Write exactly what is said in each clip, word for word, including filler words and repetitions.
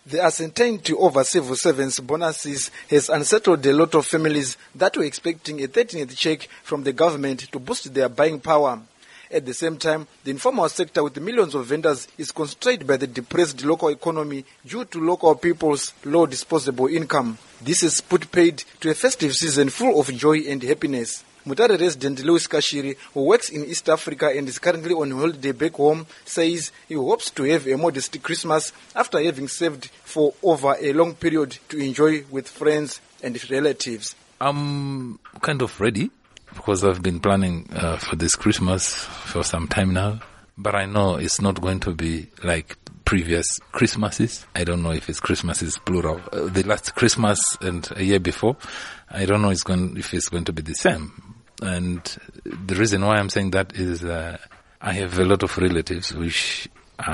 The uncertainty over civil servants' bonuses has unsettled a lot of families that were expecting a thirteenth check from the government to boost their buying power. At the same time, the informal sector with millions of vendors is constrained by the depressed local economy due to local people's low disposable income. This has put paid to a festive season full of joy and happiness. Mutare resident Louis Kashiri, who works in East Africa and is currently on holiday back home, says he hopes to have a modest Christmas after having saved for over a long period to enjoy with friends and relatives. I'm kind of ready because I've been planning uh, for this Christmas for some time now. But I know it's not going to be like previous Christmases. I don't know if it's Christmases plural. Uh, the last Christmas and a year before, I don't know it's going, if it's going to be the same. And the reason why I'm saying that is uh, I have a lot of relatives which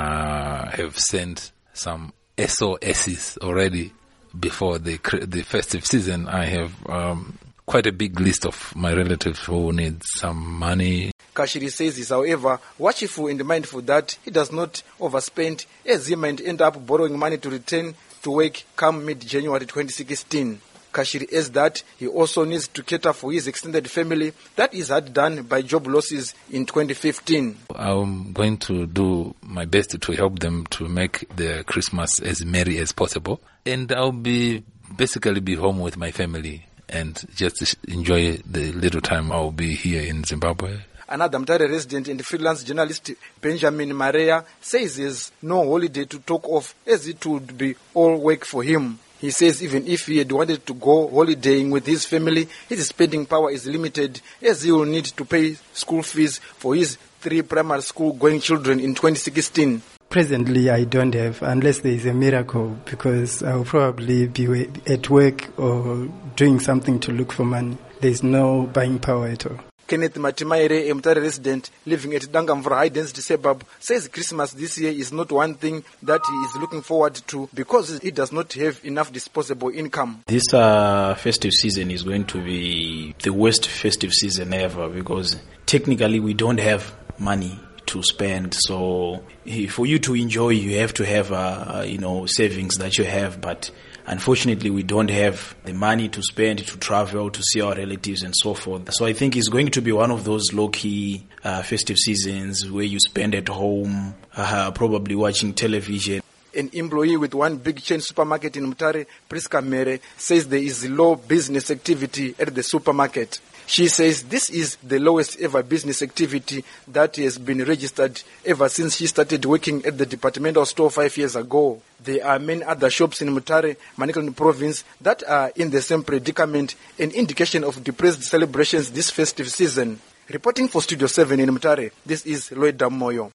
uh, have sent some S O Ss already before the the festive season. I have um, quite a big list of my relatives who need some money. Kashiri says he's, however, watchful and mindful that he does not overspend, as he might end up borrowing money to return to work come mid-January twenty sixteen. Kashiri adds that he also needs to cater for his extended family that is hard done by job losses in twenty fifteen. I'm going to do my best to help them to make their Christmas as merry as possible. And I'll be basically be home with my family and just enjoy the little time I'll be here in Zimbabwe. Another Mutare resident and freelance journalist, Benjamin Maria, says there's no holiday to talk of as it would be all work for him. He says even if he had wanted to go holidaying with his family, his spending power is limited as he will need to pay school fees for his three primary school going children in twenty sixteen. Presently, I don't have, unless there is a miracle, because I'll probably be at work or doing something to look for money. There's no buying power at all. Kenneth Matimaire, a Mutare resident living at Dangamvura High Density Suburb, says Christmas this year is not one thing that he is looking forward to because he does not have enough disposable income. This uh, festive season is going to be the worst festive season ever because technically we don't have money to spend. So for you to enjoy, you have to have uh, you know savings that you have, but unfortunately, we don't have the money to spend to travel, to see our relatives and so forth. So I think it's going to be one of those low-key uh, festive seasons where you spend at home, uh, probably watching television. An employee with one big chain supermarket in Mutare, Priska Mere, says there is low business activity at the supermarket. She says this is the lowest ever business activity that has been registered ever since she started working at the departmental store five years ago. There are many other shops in Mutare, Manicaland province that are in the same predicament, an indication of depressed celebrations this festive season. Reporting for Studio seven in Mutare, this is Lloyd Damoyo.